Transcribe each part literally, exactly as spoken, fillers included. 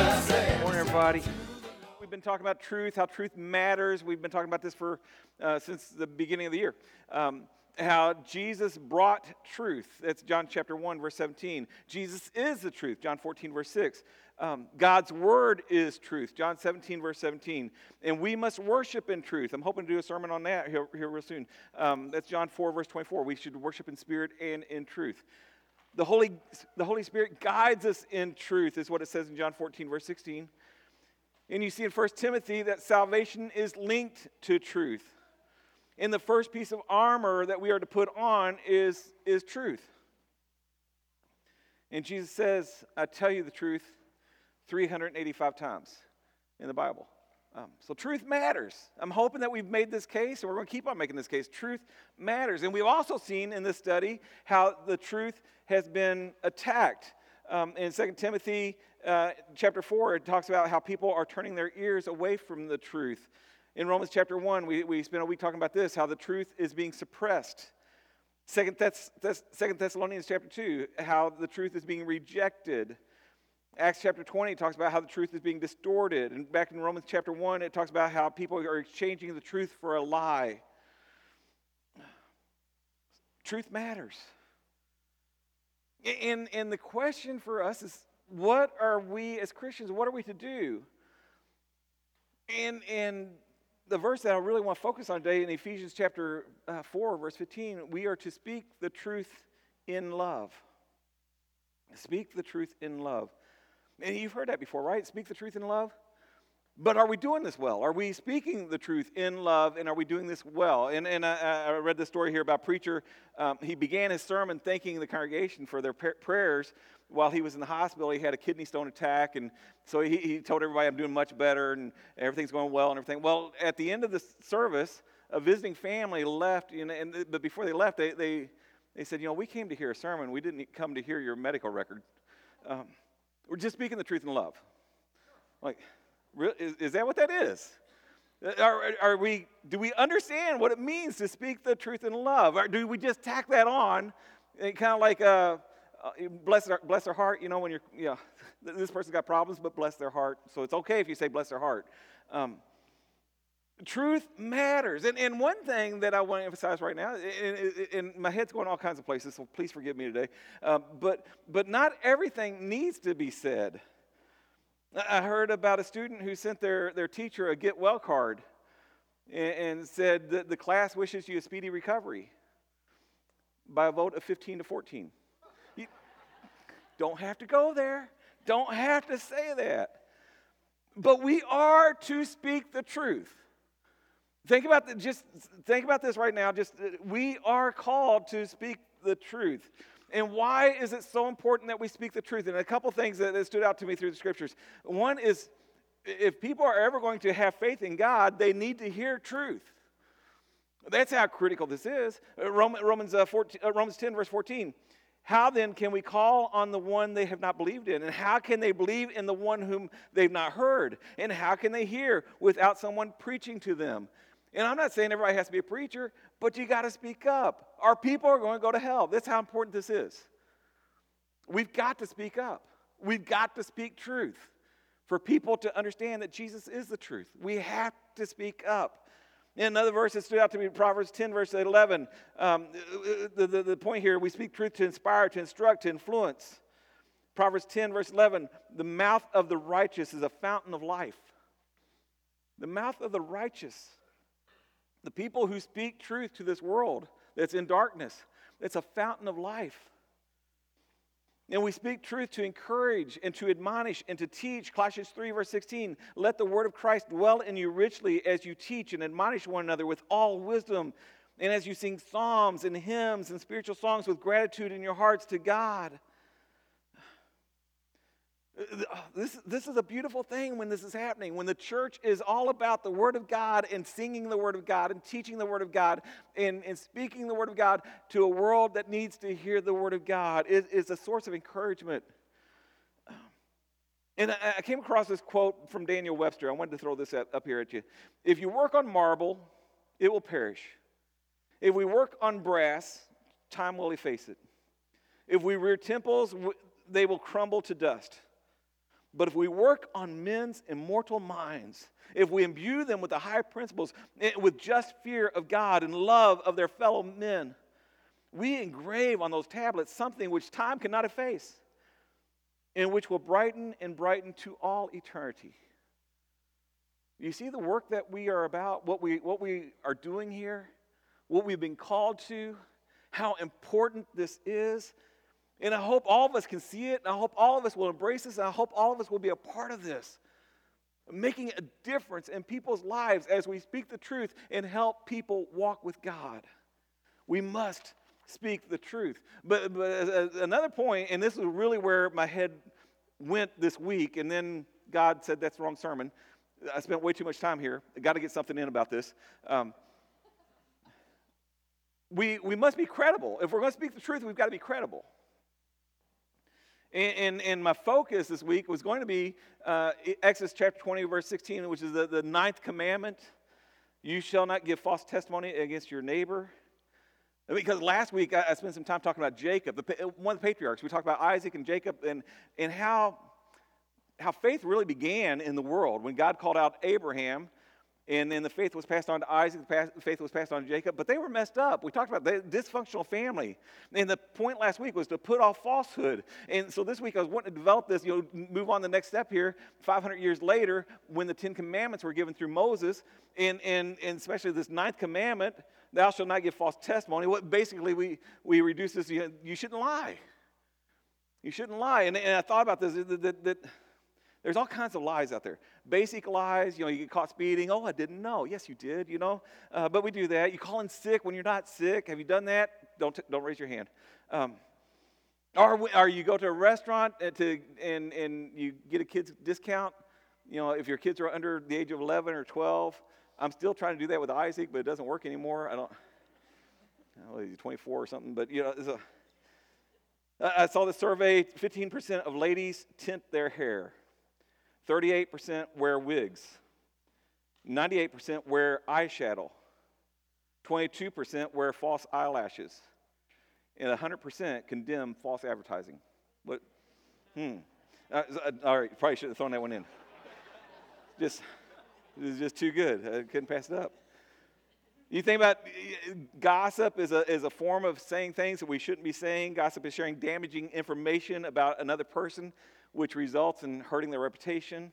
Morning, everybody. We've been talking about truth, how truth matters. We've been talking about this for uh, since the beginning of the year. Um, how Jesus brought truth. That's John chapter one, verse seventeen. Jesus is the truth. John fourteen, verse six. Um, God's word is truth. John seventeen, verse seventeen. And we must worship in truth. I'm hoping to do a sermon on that here, here real soon. Um, that's John four, verse twenty-four. We should worship in spirit and in truth. The Holy, the Holy Spirit guides us in truth, is what it says in John fourteen, verse sixteen. And you see in First Timothy that salvation is linked to truth. And the first piece of armor that we are to put on is, is truth. And Jesus says, I tell you the truth, three hundred eighty-five times in the Bible. Um, so truth matters. I'm hoping that we've made this case, and we're going to keep on making this case. Truth matters. And we've also seen in this study how the truth has been attacked. Um, in Second Timothy uh, chapter four, it talks about how people are turning their ears away from the truth. In Romans chapter one, we, we spent a week talking about this, how the truth is being suppressed. Second, Thess- Thess- Second Thessalonians chapter two, how the truth is being rejected. Acts chapter twenty talks about how the truth is being distorted. And back in Romans chapter one, it talks about how people are exchanging the truth for a lie. Truth matters. And, and the question for us is, what are we as Christians, what are we to do? And, and the verse that I really want to focus on today in Ephesians chapter uh, four, verse fifteen, we are to speak the truth in love. Speak the truth in love. And you've heard that before, right? Speak the truth in love. But are we doing this well? Are we speaking the truth in love, and are we doing this well? And, and I, I read this story here about a preacher. Um, he began his sermon thanking the congregation for their p- prayers while he was in the hospital. He had a kidney stone attack, and so he, he told everybody, I'm doing much better, and everything's going well and everything. Well, at the end of the service, a visiting family left, you know, and, but before they left, they, they, they said, you know, we came to hear a sermon. We didn't come to hear your medical record. Um, we're just speaking the truth in love. Like, Is, is that what that is? Are, are we? Do we understand what it means to speak the truth in love? Or do we just tack that on, kind of like uh, uh, bless their bless their heart? You know, when you're, yeah, this person's got problems, but bless their heart. So it's okay if you say bless their heart. Um, truth matters, and and one thing that I want to emphasize right now, and, and my head's going all kinds of places, so please forgive me today. Uh, but but not everything needs to be said. I heard about a student who sent their, their teacher a get well card and, and said that the class wishes you a speedy recovery by a vote of fifteen to fourteen. You don't have to go there. Don't have to say that. But we are to speak the truth. Think about the, just think about this right now. Just we are called to speak the truth. And why is it so important that we speak the truth? And a couple things that, that stood out to me through the scriptures. One is, if people are ever going to have faith in God, they need to hear truth. That's how critical this is. Romans, uh, fourteen, uh, Romans ten, verse fourteen. How then can we call on the one they have not believed in? And how can they believe in the one whom they've not heard? And how can they hear without someone preaching to them? And I'm not saying everybody has to be a preacher, but you got to speak up. Our people are going to go to hell. That's how important this is. We've got to speak up. We've got to speak truth for people to understand that Jesus is the truth. We have to speak up. In another verse that stood out to me, Proverbs ten, verse eleven, um, the, the, the point here, we speak truth to inspire, to instruct, to influence. Proverbs ten, verse eleven, the mouth of the righteous is a fountain of life. The mouth of the righteous. The people who speak truth to this world that's in darkness, it's a fountain of life. And we speak truth to encourage and to admonish and to teach. Colossians three, verse sixteen, let the word of Christ dwell in you richly as you teach and admonish one another with all wisdom, and as you sing psalms and hymns and spiritual songs with gratitude in your hearts to God. This, this is a beautiful thing when this is happening, when the church is all about the Word of God and singing the Word of God and teaching the Word of God and, and speaking the Word of God to a world that needs to hear the Word of God. It is a source of encouragement. And I, I came across this quote from Daniel Webster. I wanted to throw this up here at you. If you work on marble, it will perish. If we work on brass, time will efface it. If we rear temples, they will crumble to dust. But if we work on men's immortal minds, if we imbue them with the high principles, with just fear of God and love of their fellow men, we engrave on those tablets something which time cannot efface, and which will brighten and brighten to all eternity. You see the work that we are about, what we, what we are doing here, what we've been called to, how important this is. And I hope all of us can see it, and I hope all of us will embrace this, and I hope all of us will be a part of this, making a difference in people's lives as we speak the truth and help people walk with God. We must speak the truth. But, but another point, and this is really where my head went this week, and then God said, that's the wrong sermon. I spent way too much time here. I got to get something in about this. Um, we, we must be credible. If we're going to speak the truth, we've got to be credible. And, and, and my focus this week was going to be uh, Exodus chapter twenty, verse sixteen, which is the, the ninth commandment. You shall not give false testimony against your neighbor. Because last week I, I spent some time talking about Jacob, the, one of the patriarchs. We talked about Isaac and Jacob and, and how, how faith really began in the world when God called out Abraham. And then the faith was passed on to Isaac, the faith was passed on to Jacob, but they were messed up. We talked about the dysfunctional family. And the point last week was to put off falsehood. And so this week I was wanting to develop this, you know, move on the next step here, five hundred years later, when the Ten Commandments were given through Moses, and, and, and especially this ninth commandment, thou shalt not give false testimony. What basically we, we reduce this, you, you shouldn't lie. You shouldn't lie. And, and I thought about this, that, that, that there's all kinds of lies out there. Basic lies, you know, you get caught speeding. Oh, I didn't know. Yes, you did, you know. Uh, but we do that. You call in sick when you're not sick. Have you done that? Don't t- don't raise your hand. Um, or, or you go to a restaurant and, to, and, and you get a kid's discount. You know, if your kids are under the age of eleven or twelve. I'm still trying to do that with Isaac, but it doesn't work anymore. I don't, I don't know, he's twenty-four or something. But, you know, it's a, I saw the survey, fifteen percent of ladies tint their hair. thirty-eight percent wear wigs, ninety-eight percent wear eyeshadow, twenty-two percent wear false eyelashes, and one hundred percent condemn false advertising. What? Hmm. Uh, all right, probably should have thrown that one in. Just, it was just too good. I couldn't pass it up. You think about gossip is a, is a form of saying things that we shouldn't be saying. Gossip is sharing damaging information about another person, which results in hurting their reputation.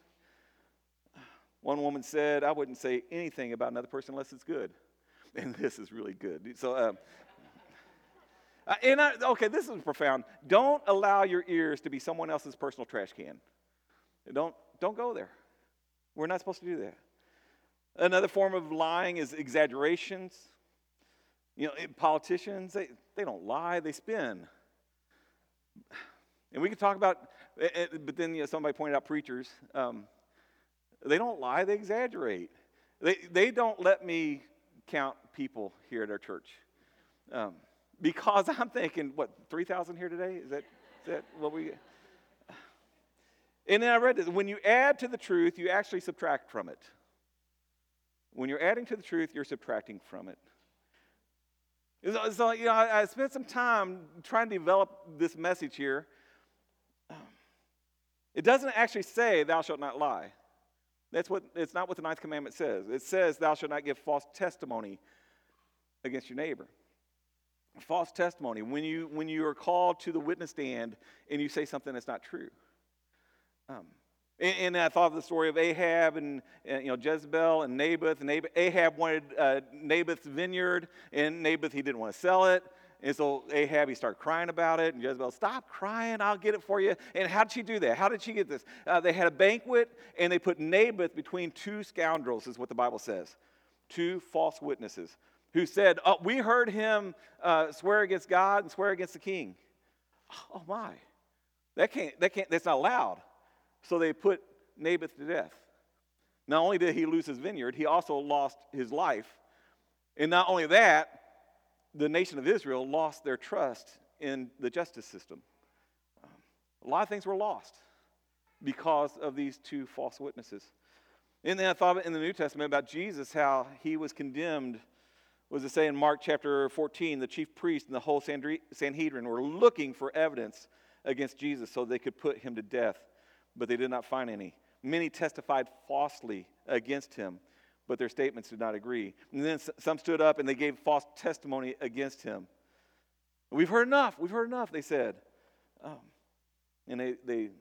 One woman said, I wouldn't say anything about another person unless it's good. And this is really good. So, uh, and I, okay, this is profound. Don't allow your ears to be someone else's personal trash can. Don't, don't go there. We're not supposed to do that. Another form of lying is exaggerations. You know, politicians, they, they don't lie, they spin. And we can talk about, but then you know, somebody pointed out preachers. Um, they don't lie, they exaggerate. They, they don't let me count people here at our church. Um, because I'm thinking, what, three thousand here today? Is that, is that what we... And then I read this. When you add to the truth, you actually subtract from it. When you're adding to the truth, you're subtracting from it. So, so you know, I, I spent some time trying to develop this message here. Um, it doesn't actually say, thou shalt not lie. That's what, it's not what the ninth commandment says. It says, thou shalt not give false testimony against your neighbor. False testimony, when you, when you are called to the witness stand and you say something that's not true. Um, and, and I thought of the story of Ahab and, and you know Jezebel and Naboth. And Ahab wanted uh, Naboth's vineyard, and Naboth, he didn't want to sell it. And so Ahab, he started crying about it. And Jezebel, stop crying, I'll get it for you. And how did she do that? How did she get this? Uh, they had a banquet, and they put Naboth between two scoundrels, is what the Bible says. Two false witnesses who said, oh, we heard him uh, swear against God and swear against the king. Oh, my. That can't, that can't, that's not allowed. So they put Naboth to death. Not only did he lose his vineyard, he also lost his life. And not only that, the nation of Israel lost their trust in the justice system. Um, a lot of things were lost because of these two false witnesses. And then I thought in the New Testament about Jesus, how he was condemned. What does it say in Mark chapter fourteen? The chief priest and the whole Sanhedrin were looking for evidence against Jesus so they could put him to death. but they did not find any. Many testified falsely against him, but their statements did not agree. And then some stood up and they gave false testimony against him. We've heard enough. We've heard enough, they said. Um, and they, they,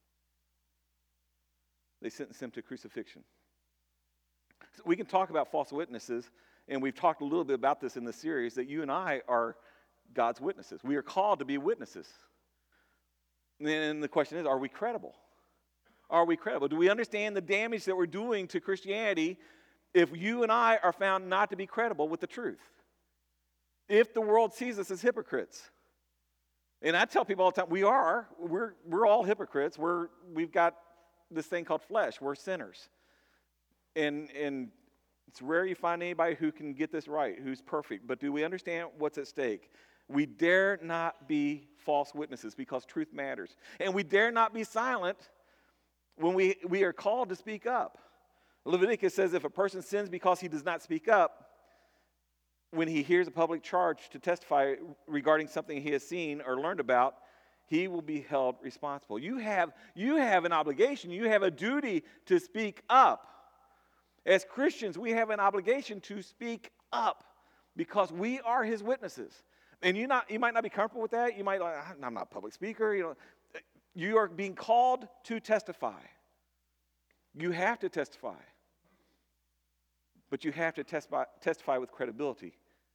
they sentenced him to crucifixion. So we can talk about false witnesses, and we've talked a little bit about this in the series, that you and I are God's witnesses. We are called to be witnesses. And the question is, are we credible? Are we credible? Do we understand the damage that we're doing to Christianity if you and I are found not to be credible with the truth? If the world sees us as hypocrites. And I tell people all the time, we are. We're, we're all hypocrites. We're, we've got this thing called flesh. We're sinners. And, and it's rare you find anybody who can get this right, who's perfect. But do we understand what's at stake? We dare not be false witnesses because truth matters. And we dare not be silent when we, we are called to speak up. Leviticus says if a person sins because he does not speak up, when he hears a public charge to testify regarding something he has seen or learned about, he will be held responsible. You have, you have an obligation. You have a duty to speak up. As Christians, we have an obligation to speak up because we are his witnesses. And you not you might not be comfortable with that. You might like, I'm not a public speaker. You know, you are being called to testify. You have to testify. But you have to testify, testify with credibility.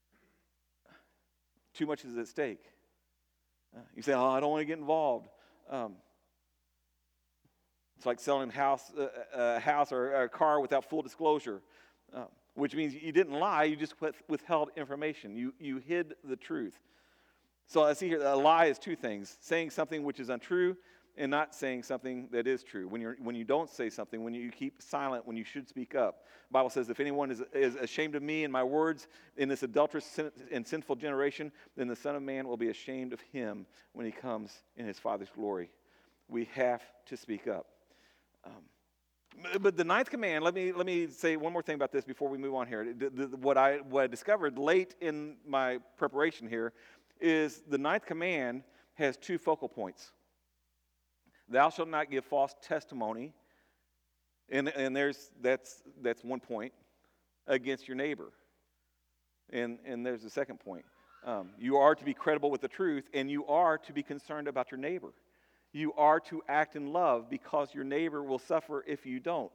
Too much is at stake. Uh, you say, oh, I don't want to get involved. Um, it's like selling house, uh, a house or a car without full disclosure, uh, which means you didn't lie, you just withheld information. You, you hid the truth. So I see here, a lie is two things: saying something which is untrue and not saying something that is true. When, you're, when you don't say something, when you keep silent, when you should speak up. The Bible says, if anyone is, is ashamed of me and my words in this adulterous sin, and sinful generation, then the Son of Man will be ashamed of him when he comes in his Father's glory. We have to speak up. Um, but the ninth command, let me let me say one more thing about this before we move on here. The, the, what, I, what I discovered late in my preparation here is the ninth command has two focal points. Thou shalt not give false testimony, and, and there's that's that's one point, against your neighbor. And, and there's the second point. Um, you are to be credible with the truth, and you are to be concerned about your neighbor. You are to act in love because your neighbor will suffer if you don't.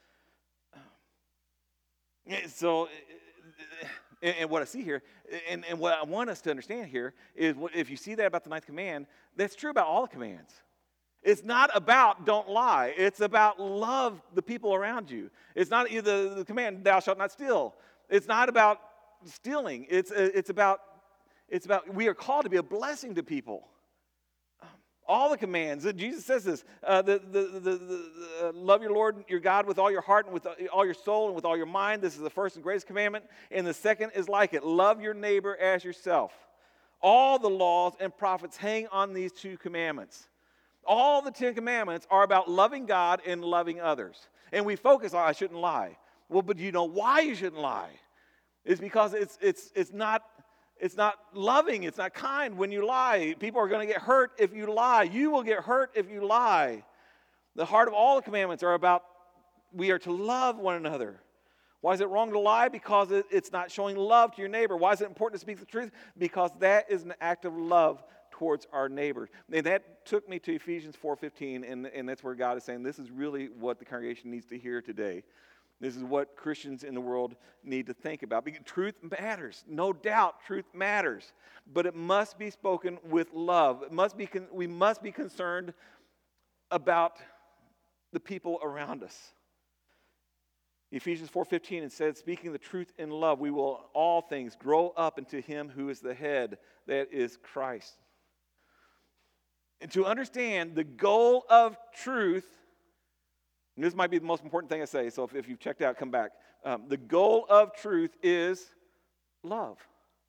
So, and, and what I see here, and, and what I want us to understand here is, what, if you see that about the ninth command, that's true about all the commands. It's not about don't lie. It's about love the people around you. It's not the, the command, thou shalt not steal. It's not about stealing. It's, it's, about, it's about we are called to be a blessing to people. All the commands. Jesus says this, uh, the, the, the, the, the, uh, love your Lord your God with all your heart and with all your soul and with all your mind. This is the first and greatest commandment. And the second is like it. Love your neighbor as yourself. All the laws and prophets hang on these two commandments. All the Ten Commandments are about loving God and loving others. And we focus on, I shouldn't lie. Well, but you know why you shouldn't lie? It's because it's it's it's not it's not loving, it's not kind when you lie. People are going to get hurt if you lie. You will get hurt if you lie. The heart of all the commandments are about we are to love one another. Why is it wrong to lie? Because it, it's not showing love to your neighbor. Why is it important to speak the truth? Because that is an act of love towards our neighbor. And that took me to Ephesians four fifteen, and, and that's where God is saying this is really what the congregation needs to hear today. This is what Christians in the world need to think about. Because truth matters. No doubt, truth matters. But it must be spoken with love. It must be con- we must be concerned about the people around us. Ephesians four fifteen, it says, speaking the truth in love, we will all things grow up into him who is the head, that is Christ. And to understand the goal of truth, and this might be the most important thing I say, so if, if you've checked out, come back. Um, the goal of truth is love.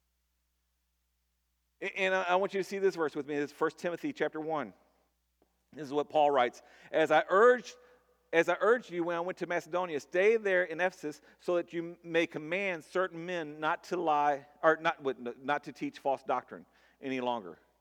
And I, I want you to see this verse with me. It's First Timothy chapter one. This is what Paul writes. As I urged, as I urged you when I went to Macedonia, stay there in Ephesus so that you may command certain men not to lie, or not, not to teach false doctrine any longer.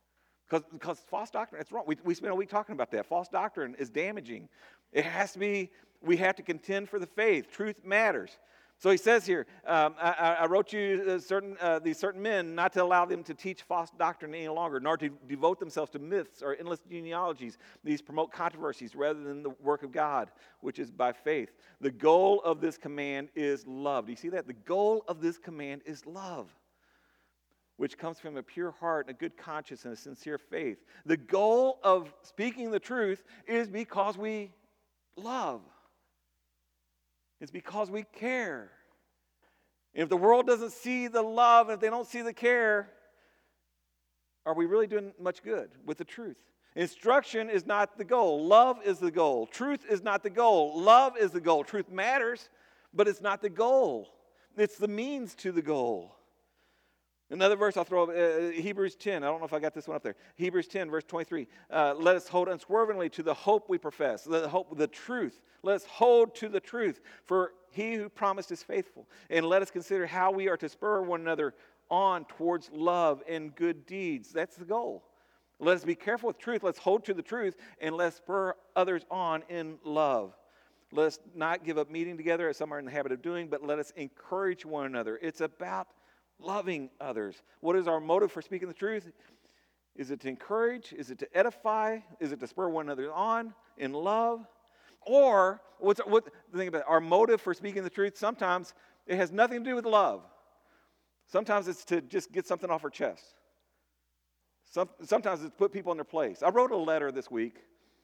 Because because false doctrine, it's wrong. We, we spent a week talking about that. False doctrine is damaging. It has to be, we have to contend for the faith. Truth matters. So he says here, um, I, I wrote you uh, certain uh, these certain men not to allow them to teach false doctrine any longer, nor to devote themselves to myths or endless genealogies. These promote controversies rather than the work of God, which is by faith. The goal of this command is love. Do you see that? The goal of this command is love, which comes from a pure heart and a good conscience and a sincere faith. The goal of speaking the truth is because we love. It's because we care. If the world doesn't see the love, if they don't see the care, are we really doing much good with the truth? Instruction is not the goal. Love is the goal. Truth is not the goal. Love is the goal. Truth matters, but it's not the goal. It's the means to the goal. Another verse I'll throw up, uh, Hebrews ten. I don't know if I got this one up there. Hebrews ten, verse twenty-three. Uh, Let us hold unswervingly to the hope we profess, the hope, the truth. Let us hold to the truth, for he who promised is faithful. And let us consider how we are to spur one another on towards love and good deeds. That's the goal. Let us be careful with truth. Let's hold to the truth, and let's spur others on in love. Let us not give up meeting together, as some are in the habit of doing, but let us encourage one another. It's about loving others. What is our motive for speaking the truth? Is it to encourage? Is it to edify? Is it to spur one another on in love? Or, what's what, think about it, our motive for speaking the truth, sometimes it has nothing to do with love. Sometimes it's to just get something off our chest. Some, sometimes it's to put people in their place. I wrote a letter this week.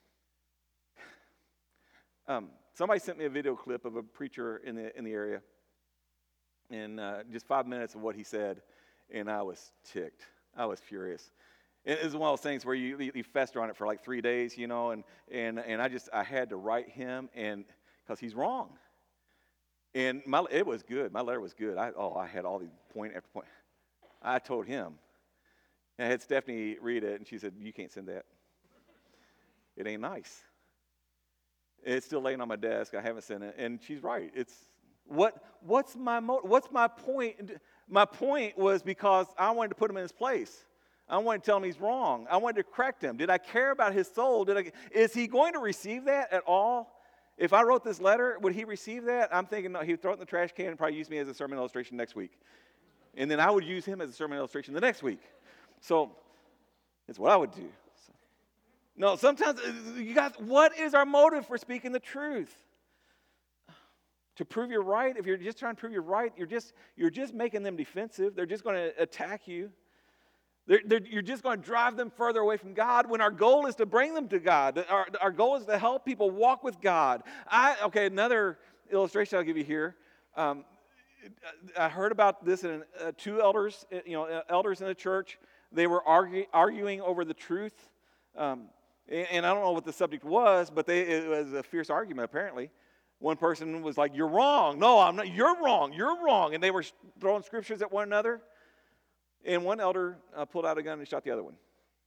Um, somebody sent me a video clip of a preacher in the in the area. And uh, just five minutes of what he said, and I was ticked. I was furious. And it was one of those things where you, you, you fester on it for like three days, you know, and and and I just, I had to write him, and because he's wrong. And my it was good. My letter was good. I oh, I had all these point after point. I told him. And I had Stephanie read it, and she said, "You can't send that. It ain't nice." It's still laying on my desk. I haven't sent it, and she's right. It's What what's my mo- what's my point? My point was because I wanted to put him in his place. I wanted to tell him he's wrong. I wanted to correct him. Did I care about his soul? Did I? Is he going to receive that at all? If I wrote this letter, would he receive that? I'm thinking no, he'd throw it in the trash can and probably use me as a sermon illustration next week, and then I would use him as a sermon illustration the next week. So that's what I would do. So, no, sometimes you guys, what is our motive for speaking the truth? To prove you're right. If you're just trying to prove you're right, you're just you're just making them defensive. They're just going to attack you. They're, they're, you're just going to drive them further away from God when our goal is to bring them to God. Our, our goal is to help people walk with God. I okay, another illustration I'll give you here. Um, I heard about this in uh, two elders, you know, elders in the church. They were argue, arguing over the truth, um, and, and I don't know what the subject was, but they, it was a fierce argument apparently. One person was like, "You're wrong." "No, I'm not. You're wrong. You're wrong." And they were throwing scriptures at one another. And one elder uh, pulled out a gun and shot the other one.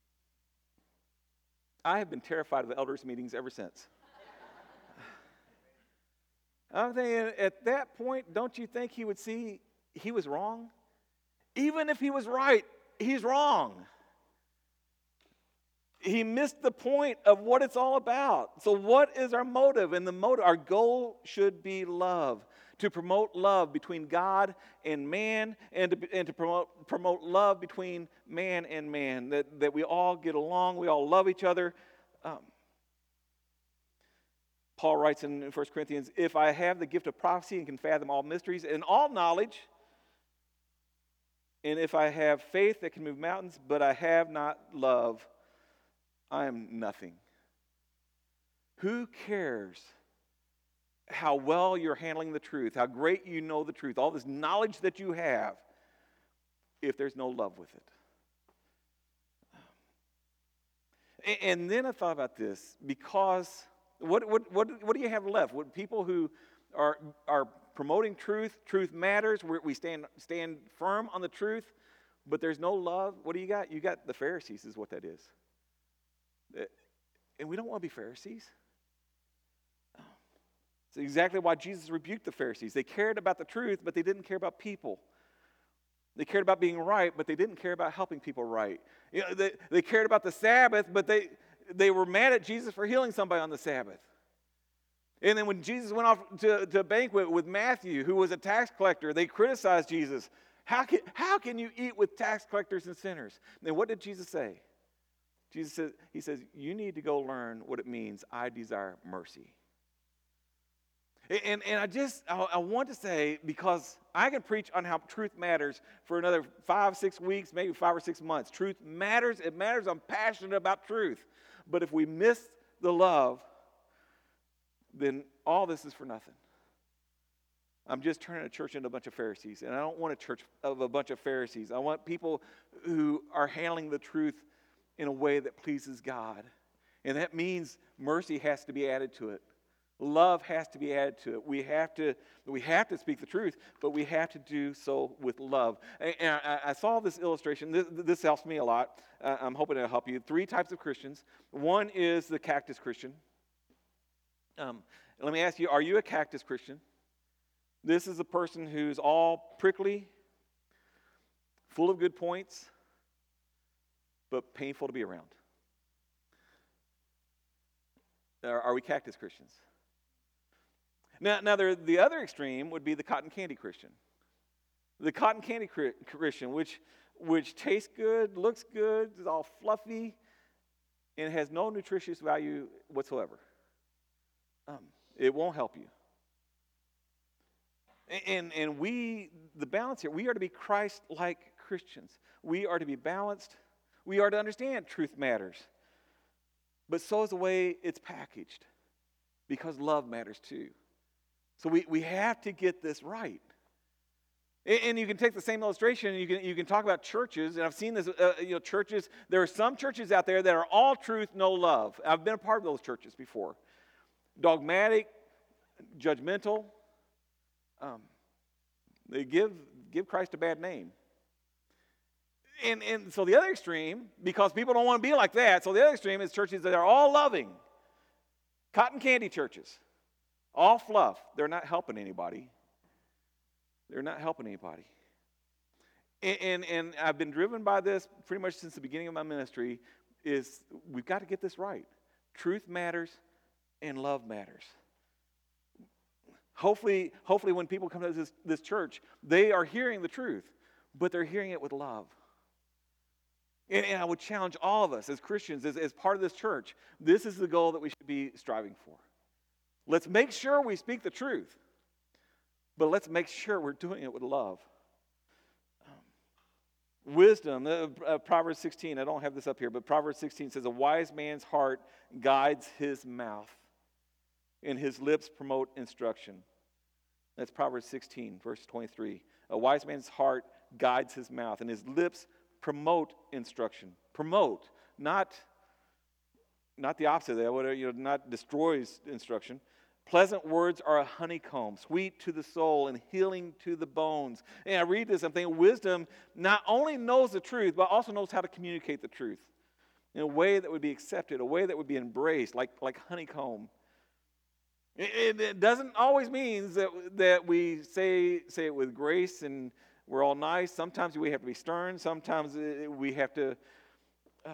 I have been terrified of the elders' meetings ever since. I'm thinking, at that point, don't you think he would see he was wrong? Even if he was right, he's wrong. He missed the point of what it's all about. So what is our motive? And the motive, our goal should be love. To promote love between God and man, and to, and to promote, promote love between man and man. That, that we all get along, we all love each other. Um, Paul writes in First Corinthians, "If I have the gift of prophecy and can fathom all mysteries and all knowledge, and if I have faith that can move mountains, but I have not love, I am nothing." Who cares how well you're handling the truth, how great you know the truth, all this knowledge that you have, if there's no love with it? And then I thought about this, because what what what, what do you have left? What people who are are promoting truth, truth matters, we stand stand firm on the truth, but there's no love. What do you got? You got the Pharisees is what that is. And we don't want to be Pharisees. It's exactly why Jesus rebuked the Pharisees. They cared about the truth, but they didn't care about people. They cared about being right, but they didn't care about helping people right. You know, they, they cared about the Sabbath, but they, they were mad at Jesus for healing somebody on the Sabbath. And then when Jesus went off to, to a banquet with Matthew, who was a tax collector, they criticized Jesus. How can, how can you eat with tax collectors and sinners? And then what did Jesus say? Jesus says, he says, you need to go learn what it means, I desire mercy. And, and I just, I, I want to say, because I can preach on how truth matters for another five, six weeks, maybe five or six months. Truth matters. It matters. I'm passionate about truth. But if we miss the love, then all this is for nothing. I'm just turning a church into a bunch of Pharisees. And I don't want a church of a bunch of Pharisees. I want people who are handling the truth in a way that pleases God. And that means mercy has to be added to it. Love has to be added to it. We have to, we have to speak the truth, but we have to do so with love. And, and I, I saw this illustration. This, this helps me a lot. Uh, I'm hoping it'll help you. Three types of Christians. One is the cactus Christian. Um, let me ask you, are you a cactus Christian? This is a person who's all prickly, full of good points, but painful to be around. Are, are we cactus Christians? Now, now there, the other extreme would be the cotton candy Christian. The cotton candy Christian, which, which tastes good, looks good, is all fluffy, and has no nutritious value whatsoever. Um, it won't help you. And, and we, the balance here, we are to be Christ-like Christians. We are to be balanced. We are to understand truth matters. But so is the way it's packaged, because love matters too. So we, we have to get this right. And, and you can take the same illustration and you can, you can talk about churches, and I've seen this, uh, you know, churches, there are some churches out there that are all truth, no love. I've been a part of those churches before. Dogmatic, judgmental. Um, they give, give Christ a bad name. And, and so the other extreme, because people don't want to be like that, so the other extreme is churches that are all loving. Cotton candy churches. All fluff. They're not helping anybody. They're not helping anybody. And, and, and I've been driven by this pretty much since the beginning of my ministry, is we've got to get this right. Truth matters and love matters. Hopefully, hopefully when people come to this, this church, they are hearing the truth, but they're hearing it with love. And, and I would challenge all of us as Christians, as, as part of this church, this is the goal that we should be striving for. Let's make sure we speak the truth, but let's make sure we're doing it with love. Um, wisdom, uh, uh, Proverbs sixteen, I don't have this up here, but Proverbs sixteen says, a wise man's heart guides his mouth, and his lips promote instruction. That's Proverbs sixteen, verse twenty-three. A wise man's heart guides his mouth, and his lips promote instruction. Promote, not, not the opposite of that, whatever, you know, not destroys instruction. Pleasant words are a honeycomb, sweet to the soul and healing to the bones. And I read this, I'm thinking wisdom not only knows the truth, but also knows how to communicate the truth in a way that would be accepted, a way that would be embraced, like, like honeycomb. It, it doesn't always mean that, that we say, say it with grace and we're all nice. Sometimes we have to be stern. Sometimes we have to... Uh,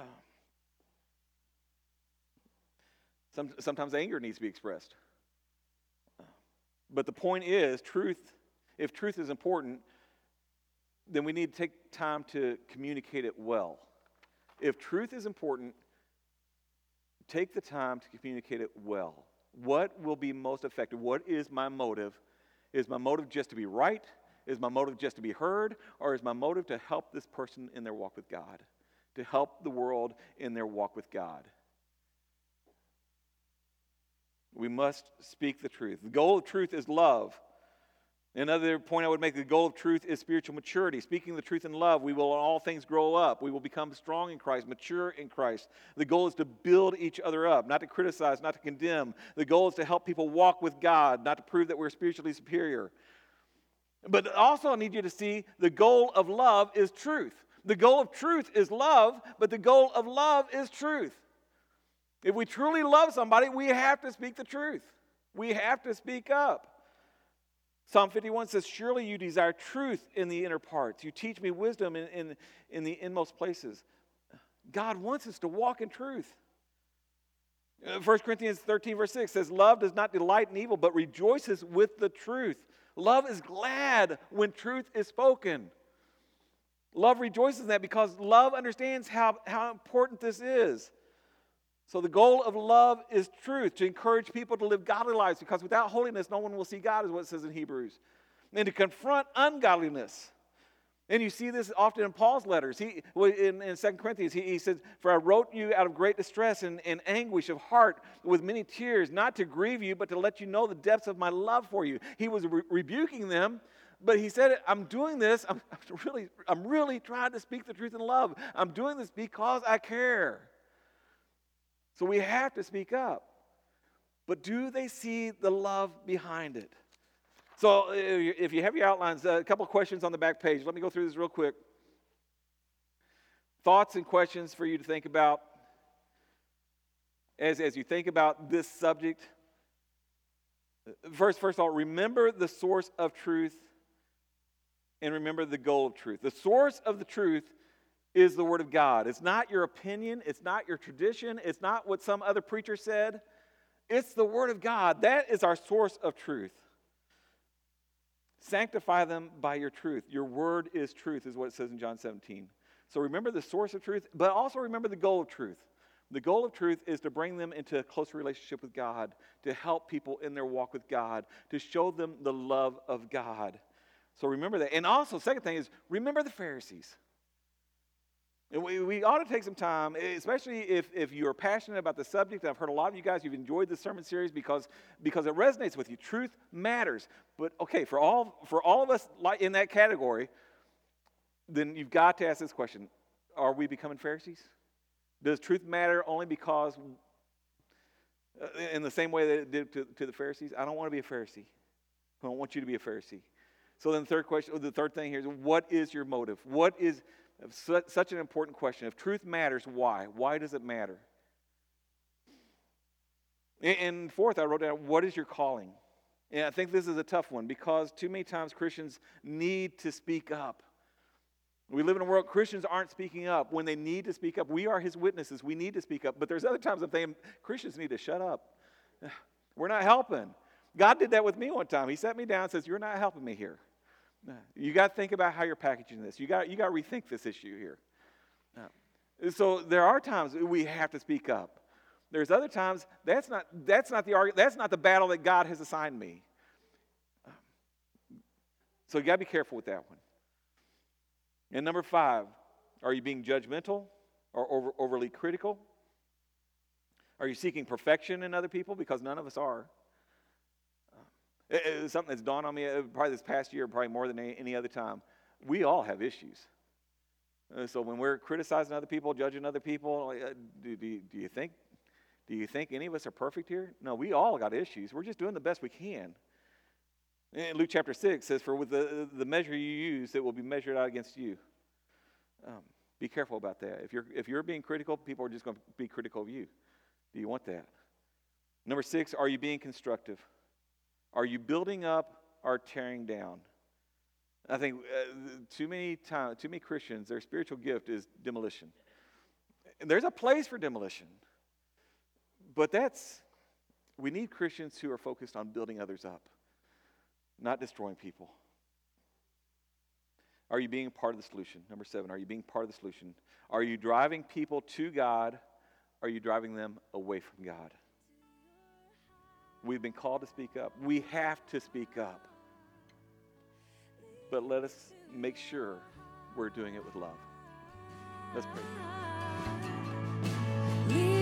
some, sometimes anger needs to be expressed. But the point is, truth, if truth is important, then we need to take time to communicate it well. If truth is important, take the time to communicate it well. What will be most effective? What is my motive? Is my motive just to be right? Is my motive just to be heard? Or is my motive to help this person in their walk with God? To help the world in their walk with God? We must speak the truth. The goal of truth is love. Another point I would make, the goal of truth is spiritual maturity. Speaking the truth in love, we will in all things grow up. We will become strong in Christ, mature in Christ. The goal is to build each other up, not to criticize, not to condemn. The goal is to help people walk with God, not to prove that we're spiritually superior. But also I need you to see the goal of love is truth. The goal of truth is love, but the goal of love is truth. If we truly love somebody, we have to speak the truth. We have to speak up. Psalm fifty-one says, surely you desire truth in the inner parts. You teach me wisdom in, in, in the inmost places. God wants us to walk in truth. Uh, First Corinthians thirteen, verse six says, love does not delight in evil, but rejoices with the truth. Love is glad when truth is spoken. Love rejoices in that because love understands how, how important this is. So the goal of love is truth, to encourage people to live godly lives, because without holiness, no one will see God, is what it says in Hebrews. And to confront ungodliness. And you see this often in Paul's letters. He, in, in Second Corinthians, he, he says, for I wrote you out of great distress and, and anguish of heart with many tears, not to grieve you, but to let you know the depths of my love for you. He was re- rebuking them, but he said, I'm doing this, I'm, I'm, really, I'm really trying to speak the truth in love. I'm doing this because I care. So we have to speak up. But do they see the love behind it? So if you have your outlines, a couple of questions on the back page. Let me go through this real quick. Thoughts and questions for you to think about as, as you think about this subject. First, first of all, remember the source of truth and remember the goal of truth. The source of the truth is the Word of God. It's not your opinion. It's not your tradition. It's not what some other preacher said. It's the Word of God. That is our source of truth. Sanctify them by your truth. Your word is truth, is what it says in John seventeen. So remember the source of truth, but also remember the goal of truth. The goal of truth is to bring them into a closer relationship with God, to help people in their walk with God, to show them the love of God. So remember that. And also, second thing is, remember the Pharisees. And we, we ought to take some time, especially if, if you're passionate about the subject. I've heard a lot of you guys, you've enjoyed this sermon series because, because it resonates with you. Truth matters. But, okay, for all, for all of us in that category, then you've got to ask this question. Are we becoming Pharisees? Does truth matter only because, in the same way that it did to, to the Pharisees? I don't want to be a Pharisee. I don't want you to be a Pharisee. So then the third question, the third thing here is, what is your motive? What is... Such an important question. If truth matters, why? Why does it matter? And fourth, I wrote down, what is your calling? And I think this is a tough one because too many times Christians need to speak up. We live in a world, Christians aren't speaking up when they need to speak up. We are his witnesses. We need to speak up. But there's other times I'm thinking, Christians need to shut up. We're not helping. God did that with me one time. He sat me down and says, you're not helping me here. You got to think about how you're packaging this. You got you got to rethink this issue here. Uh, so there are times we have to speak up. There's other times that's not that's not the argument. That's not the battle that God has assigned me. Um, so you got to be careful with that one. And number five, are you being judgmental or over, overly critical? Are you seeking perfection in other people? Because none of us are. It's something that's dawned on me probably this past year, probably more than any other time. We all have issues. Uh, so when we're criticizing other people, judging other people, uh, do, do, do you think do you think any of us are perfect here? No, we all got issues. We're just doing the best we can. In Luke chapter six says, for with the, the measure you use, it will be measured out against you. Um, be careful about that. If you're if you're being critical, people are just going to be critical of you. Do you want that? Number six, are you being constructive? Are you building up or tearing down? I think uh, too many times, too many Christians, their spiritual gift is demolition. And there's a place for demolition. But that's, we need Christians who are focused on building others up, not destroying people. Are you being part of the solution? Number seven, are you being part of the solution? Are you driving people to God? Or are you driving them away from God? We've been called to speak up. We have to speak up. But let us make sure we're doing it with love. Let's pray.